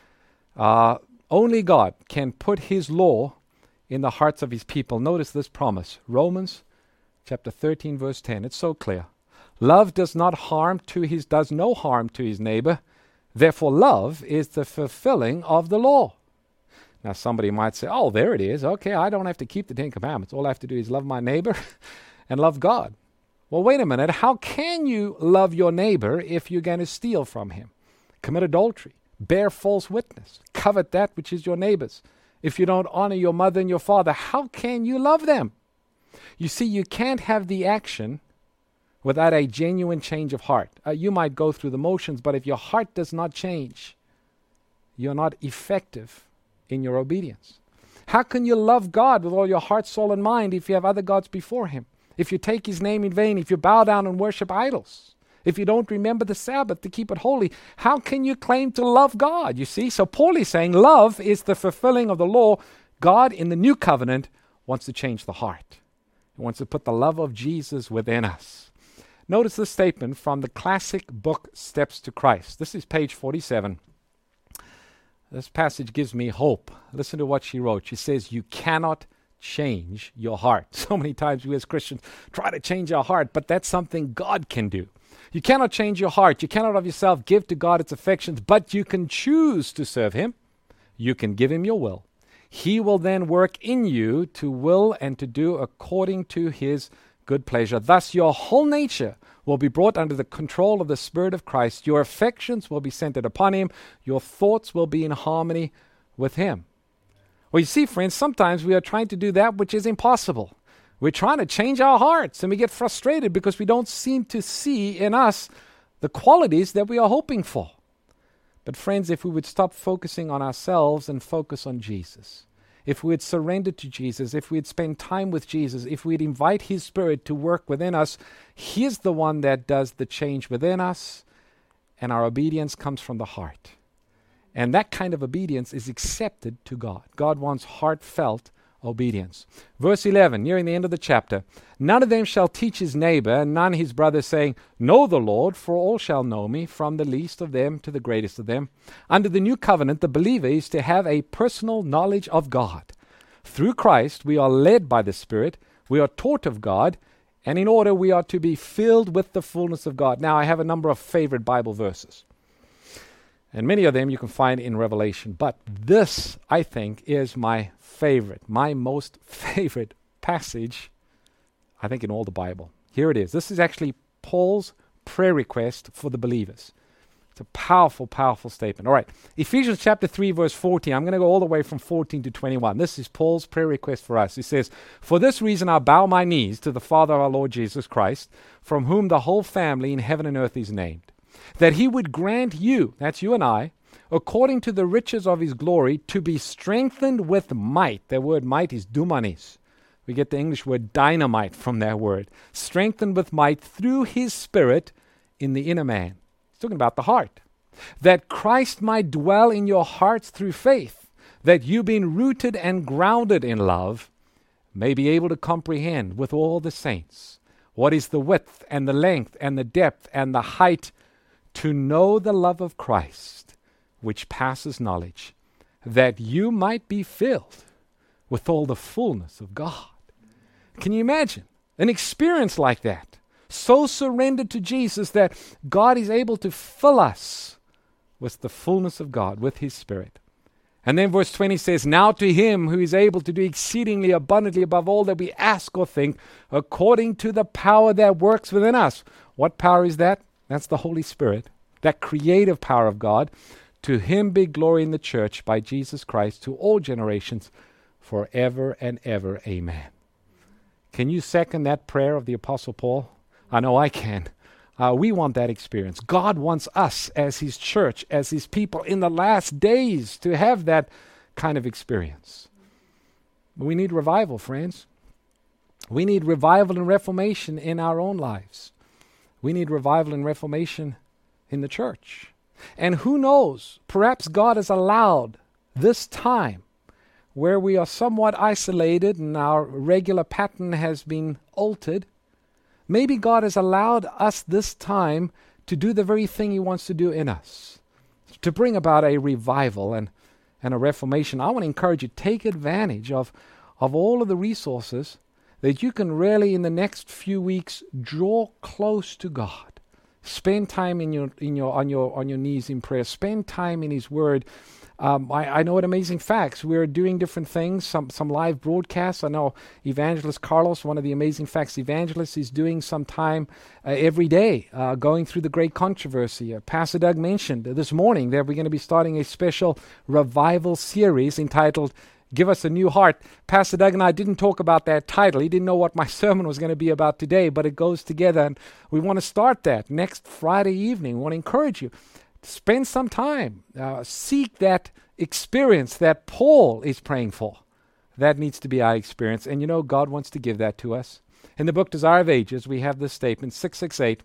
Uh, only God can put his law in the hearts of his people. Notice this promise. Romans chapter thirteen, verse ten. It's so clear. "Love does not harm to his, does no harm to his neighbor. Therefore, love is the fulfilling of the law." Now, somebody might say, oh, there it is. Okay, I don't have to keep the Ten Commandments. All I have to do is love my neighbor and love God. Well, wait a minute. How can you love your neighbor if you're going to steal from him, commit adultery, bear false witness, covet that which is your neighbor's? If you don't honor your mother and your father, how can you love them? You see, you can't have the action without a genuine change of heart. Uh, you might go through the motions, but if your heart does not change, you're not effective in your obedience. How can you love God with all your heart, soul, and mind if you have other gods before him? If you take his name in vain, if you bow down and worship idols, if you don't remember the Sabbath to keep it holy, how can you claim to love God? You see, so Paul is saying love is the fulfilling of the law. God in the new covenant wants to change the heart. He wants to put the love of Jesus within us. Notice this statement from the classic book, Steps to Christ. This is page forty-seven. This passage gives me hope. Listen to what she wrote. She says, "You cannot change your heart." So many times we as Christians try to change our heart, but that's something God can do. You cannot change your heart. You cannot of yourself give to God its affections, but you can choose to serve him. You can give him your will. He will then work in you to will and to do according to his good pleasure. Thus your whole nature will be brought under the control of the Spirit of Christ. Your affections will be centered upon him. Your thoughts will be in harmony with him. Well, you see, friends, sometimes we are trying to do that which is impossible. We're trying to change our hearts, and we get frustrated because we don't seem to see in us the qualities that we are hoping for. But friends, if we would stop focusing on ourselves and focus on Jesus, if we would surrender to Jesus, if we'd spend time with Jesus, if we'd invite his Spirit to work within us, he's the one that does the change within us, and our obedience comes from the heart. And that kind of obedience is accepted to God. God wants heartfelt obedience. Verse eleven, nearing the end of the chapter, "None of them shall teach his neighbor, and none his brother, saying, Know the Lord, for all shall know me, from the least of them to the greatest of them." Under the new covenant, the believer is to have a personal knowledge of God. Through Christ, we are led by the Spirit, we are taught of God, and in order we are to be filled with the fullness of God. Now, I have a number of favorite Bible verses, and many of them you can find in Revelation, but this, I think, is my favorite, my most favorite passage, I think, in all the Bible. Here it is. This is actually Paul's prayer request for the believers. It's a powerful, powerful statement. All right, Ephesians chapter three, verse fourteen. I'm going to go all the way from fourteen to twenty-one. This is Paul's prayer request for us. He says, "For this reason I bow my knees to the Father of our Lord Jesus Christ, from whom the whole family in heaven and earth is named, that he would grant you," that's you and I, "according to the riches of his glory, to be strengthened with might." The word might is dunamis. We get the English word dynamite from that word. Strengthened with might through his Spirit in the inner man. He's talking about the heart. That Christ might dwell in your hearts through faith, that you being rooted and grounded in love, may be able to comprehend with all the saints what is the width and the length and the depth and the height, to know the love of Christ, which passes knowledge, that you might be filled with all the fullness of God. Can you imagine an experience like that? So surrendered to Jesus that God is able to fill us with the fullness of God, with his Spirit. And then verse twenty says, now to him who is able to do exceedingly abundantly above all that we ask or think, according to the power that works within us. What power is that? That's the Holy Spirit, that creative power of God. To him be glory in the church by Jesus Christ to all generations, forever and ever. Amen. Can you second that prayer of the Apostle Paul? I know I can. Uh, we want that experience. God wants us as his church, as his people in the last days to have that kind of experience. We need revival, friends. We need revival and reformation in our own lives. We need revival and reformation in the church. And who knows, perhaps God has allowed this time where we are somewhat isolated and our regular pattern has been altered. Maybe God has allowed us this time to do the very thing he wants to do in us, to bring about a revival and, and a reformation. I want to encourage you, take advantage of, of all of the resources that you can really in the next few weeks draw close to God. Spend time in your in your on your on your knees in prayer. Spend time in his word. Um, I, I know what amazing facts. We're doing different things, some some live broadcasts. I know Evangelist Carlos, one of the amazing facts evangelists, is doing some time uh, every day, uh, going through the great controversy. Uh, Pastor Doug mentioned uh, this morning that we're going to be starting a special revival series entitled Give Us a New Heart. Pastor Doug and I didn't talk about that title. He didn't know what my sermon was going to be about today, but it goes together, and we want to start that next Friday evening. We want to encourage you. Spend some time. Uh, seek that experience that Paul is praying for. That needs to be our experience. And you know, God wants to give that to us. In the book Desire of Ages, we have this statement, six six eight.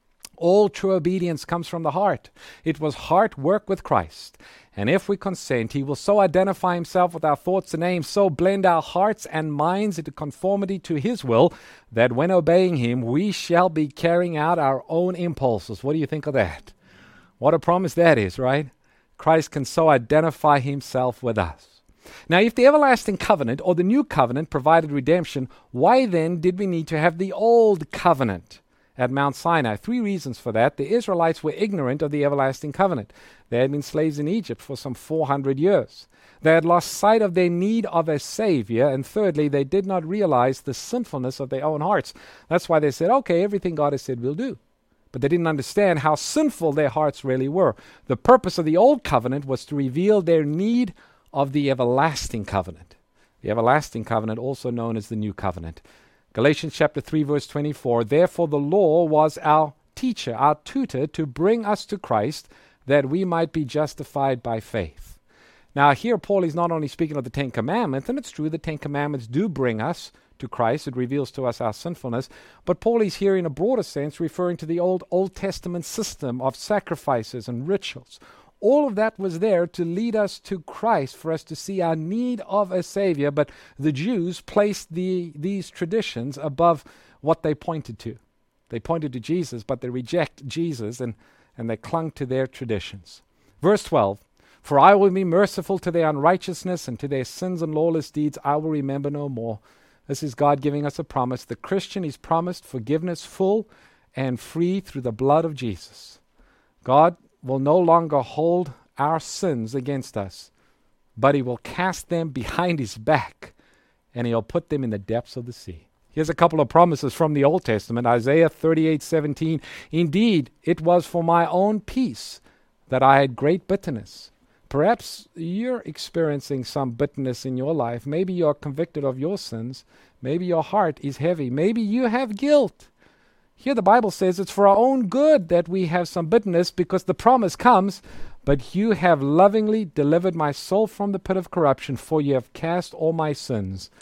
All true obedience comes from the heart. It was heart work with Christ. And if we consent, he will so identify himself with our thoughts and aims, so blend our hearts and minds into conformity to his will, that when obeying him, we shall be carrying out our own impulses. What do you think of that? What a promise that is, right? Christ can so identify himself with us. Now, if the everlasting covenant or the new covenant provided redemption, why then did we need to have the old covenant at Mount Sinai? Three reasons for that. The Israelites were ignorant of the everlasting covenant. They had been slaves in Egypt for some four hundred years. They had lost sight of their need of a Savior. And thirdly, they did not realize the sinfulness of their own hearts. That's why they said, okay, everything God has said we'll do. But they didn't understand how sinful their hearts really were. The purpose of the old covenant was to reveal their need of the everlasting covenant. The everlasting covenant, also known as the new covenant. Galatians chapter three, verse twenty-four, therefore the law was our teacher, our tutor, to bring us to Christ, that we might be justified by faith. Now here Paul is not only speaking of the Ten Commandments, and it's true the Ten Commandments do bring us to Christ. It reveals to us our sinfulness. But Paul is here in a broader sense referring to the old Old Testament system of sacrifices and rituals. All of that was there to lead us to Christ, for us to see our need of a Savior. But the Jews placed the, these traditions above what they pointed to. They pointed to Jesus, but they reject Jesus, and, and they clung to their traditions. Verse twelve, for I will be merciful to their unrighteousness, and to their sins and lawless deeds I will remember no more. This is God giving us a promise. The Christian is promised forgiveness full and free through the blood of Jesus. God will no longer hold our sins against us, but he will cast them behind his back, and he'll put them in the depths of the sea. Here's a couple of promises from the Old Testament. Isaiah thirty-eight seventeen. Indeed, it was for my own peace that I had great bitterness. Perhaps you're experiencing some bitterness in your life. Maybe you're convicted of your sins. Maybe your heart is heavy. Maybe you have guilt. Here the Bible says it's for our own good that we have some bitterness, because the promise comes, but you have lovingly delivered my soul from the pit of corruption, for you have cast all my sins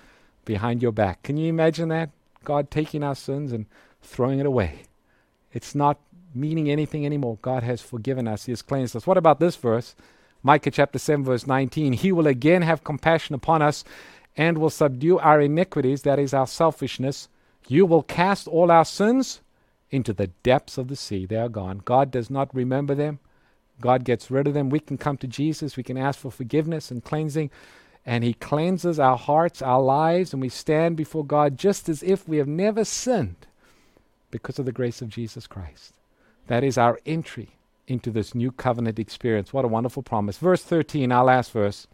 behind your back. Can you imagine that? God taking our sins and throwing it away. It's not meaning anything anymore. God has forgiven us. He has cleansed us. What about this verse? Micah chapter seven verse nineteen. He will again have compassion upon us and will subdue our iniquities, that is our selfishness. You will cast all our sins into the depths of the sea. They are gone. God does not remember them. God gets rid of them. We can come to Jesus. We can ask for forgiveness and cleansing. And He cleanses our hearts, our lives, and we stand before God just as if we have never sinned because of the grace of Jesus Christ. That is our entry into this new covenant experience. What a wonderful promise. Verse thirteen, our last verse.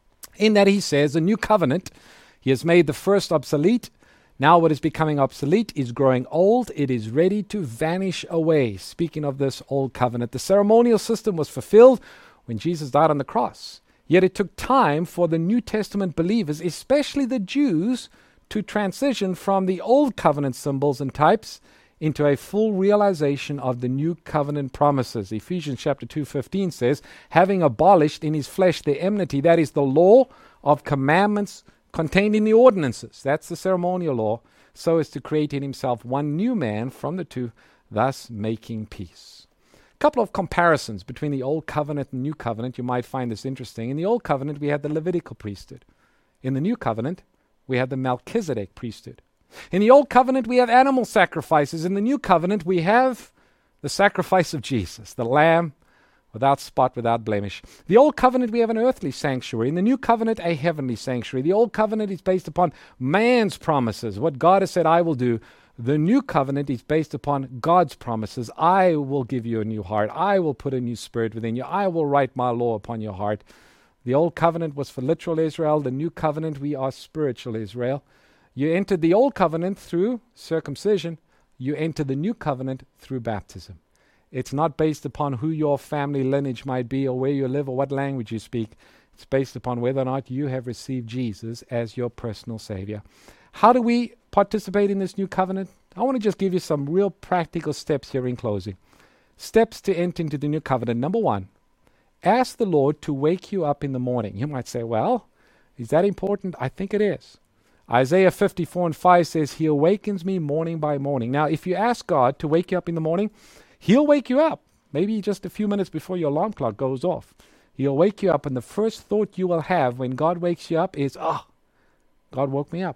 In that He says, a new covenant, He has made the first obsolete. Now what is becoming obsolete is growing old. It is ready to vanish away. Speaking of this old covenant, the ceremonial system was fulfilled when Jesus died on the cross. Yet it took time for the New Testament believers, especially the Jews, to transition from the old covenant symbols and types into a full realization of the new covenant promises. Ephesians chapter two fifteen says, having abolished in His flesh the enmity, that is the law of commandments contained in the ordinances, that's the ceremonial law, so as to create in Himself one new man from the two, thus making peace. A couple of comparisons between the Old Covenant and New Covenant. You might find this interesting. In the Old Covenant, we had the Levitical priesthood. In the New Covenant, we had the Melchizedek priesthood. In the Old Covenant, we have animal sacrifices. In the New Covenant, we have the sacrifice of Jesus, the Lamb, without spot, without blemish. The Old Covenant, we have an earthly sanctuary. In the New Covenant, a heavenly sanctuary. The Old Covenant is based upon man's promises, what God has said, I will do. The New Covenant is based upon God's promises. I will give you a new heart. I will put a new spirit within you. I will write my law upon your heart. The Old Covenant was for literal Israel. The New Covenant, we are spiritual Israel. You entered the Old Covenant through circumcision. You enter the New Covenant through baptism. It's not based upon who your family lineage might be or where you live or what language you speak. It's based upon whether or not you have received Jesus as your personal Savior. How do we participate in this new covenant? I want to just give you some real practical steps here in closing. Steps to enter into the new covenant. Number one, ask the Lord to wake you up in the morning. You might say, well, is that important? I think it is. Isaiah fifty-four and five says, He awakens me morning by morning. Now, if you ask God to wake you up in the morning, He'll wake you up, maybe just a few minutes before your alarm clock goes off. He'll wake you up, and the first thought you will have when God wakes you up is, oh, God woke me up.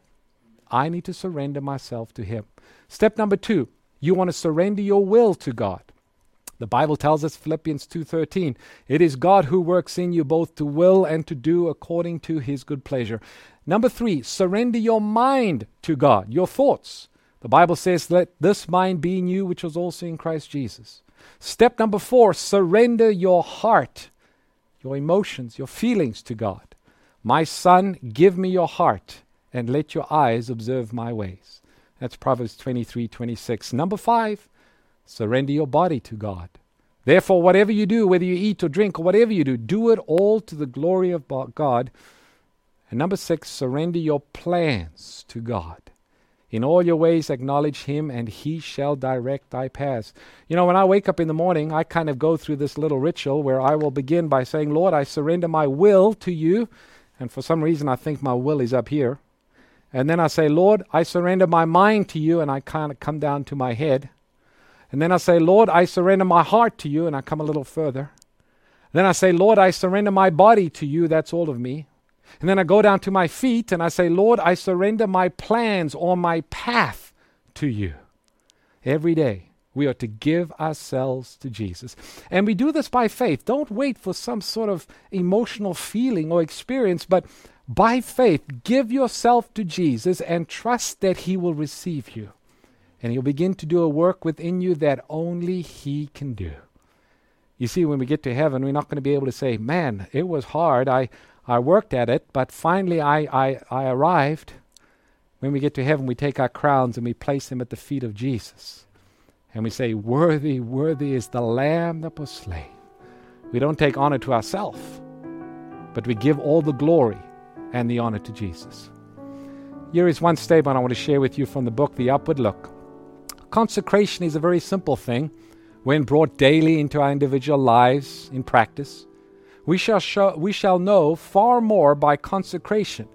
I need to surrender myself to Him. Step number two, you want to surrender your will to God. The Bible tells us, Philippians two thirteen, it is God who works in you both to will and to do according to His good pleasure. Number three, surrender your mind to God, your thoughts. The Bible says, let this mind be in you, which was also in Christ Jesus. Step number four, surrender your heart, your emotions, your feelings to God. My son, give me your heart and let your eyes observe my ways. That's Proverbs twenty-three twenty-six. Number five, surrender your body to God. Therefore, whatever you do, whether you eat or drink or whatever you do, do it all to the glory of God. And number six, surrender your plans to God. In all your ways acknowledge Him, and He shall direct thy paths. You know, when I wake up in the morning, I kind of go through this little ritual where I will begin by saying, Lord, I surrender my will to you. And for some reason, I think my will is up here. And then I say, Lord, I surrender my mind to you, and I kind of come down to my head. And then I say, Lord, I surrender my heart to you, and I come a little further. Then I say, Lord, I surrender my body to you. That's all of me. And then I go down to my feet and I say, Lord, I surrender my plans or my path to you. Every day we are to give ourselves to Jesus. And we do this by faith. Don't wait for some sort of emotional feeling or experience, but by faith, give yourself to Jesus and trust that He will receive you. And He'll begin to do a work within you that only He can do. You see, when we get to heaven, we're not going to be able to say, man, it was hard. I I worked at it, but finally I, I, I arrived. When we get to heaven, we take our crowns and we place them at the feet of Jesus. And we say, worthy, worthy is the Lamb that was slain. We don't take honor to ourselves, but we give all the glory and the honor to Jesus. Here is one statement I want to share with you from the book, The Upward Look. Consecration is a very simple thing when brought daily into our individual lives in practice. We shall show, we shall know far more by consecration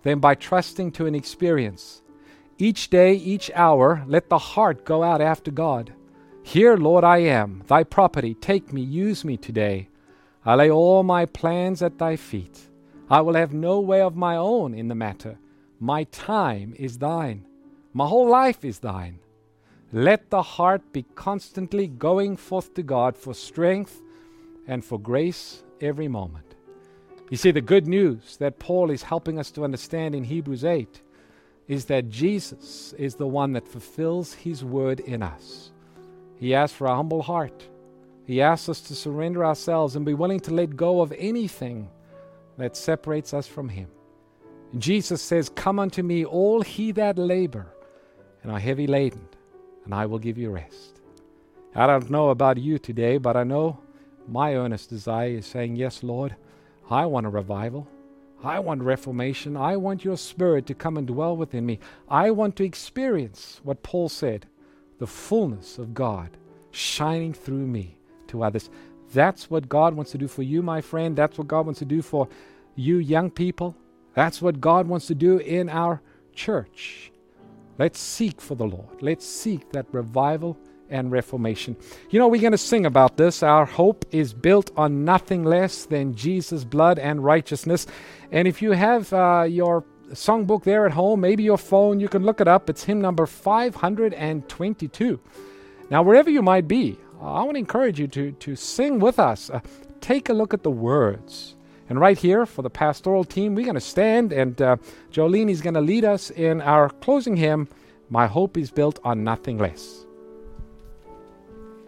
than by trusting to an experience. Each day, each hour, let the heart go out after God. Here, Lord, I am, thy property. Take me, use me today. I lay all my plans at thy feet. I will have no way of my own in the matter. My time is thine. My whole life is thine. Let the heart be constantly going forth to God for strength and for grace every moment. You see, the good news that Paul is helping us to understand in Hebrews eight is that Jesus is the one that fulfills his word in us. He asks for a humble heart. He asks us to surrender ourselves and be willing to let go of anything that separates us from him. And Jesus says, come unto me, all he that labor and are heavy laden, and I will give you rest. I don't know about you today, but I know my earnest desire is saying, yes, Lord, I want a revival. I want reformation. I want your Spirit to come and dwell within me. I want to experience what Paul said, the fullness of God shining through me to others. That's what God wants to do for you, my friend. That's what God wants to do for you young people. That's what God wants to do in our church. Let's seek for the Lord. Let's seek that revival and reformation. You know, we're going to sing about this. Our hope is built on nothing less than Jesus' blood and righteousness. And if you have uh, your songbook there at home, maybe your phone, you can look it up. It's hymn number five hundred twenty-two. Now, wherever you might be, uh, I want to encourage you to, to sing with us. Uh, take a look at the words. And right here for the pastoral team, we're going to stand, and uh, Jolene is going to lead us in our closing hymn, My Hope is Built on Nothing Less.